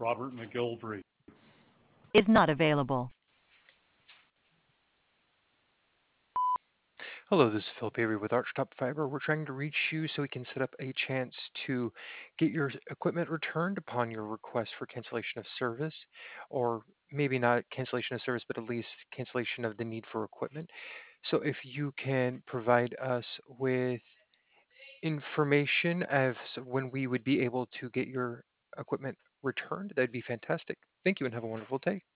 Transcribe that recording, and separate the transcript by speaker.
Speaker 1: Robert McGilvery.
Speaker 2: Is not available.
Speaker 3: Hello, this is Philip Avery with Archtop Fiber. We're trying to reach you so we can set up a chance to get your equipment returned upon your request for cancellation of service, or maybe not cancellation of service, but at least cancellation of the need for equipment. So if you can provide us with information of when we would be able to get your equipment returned, that'd be fantastic. Thank you and have a wonderful day.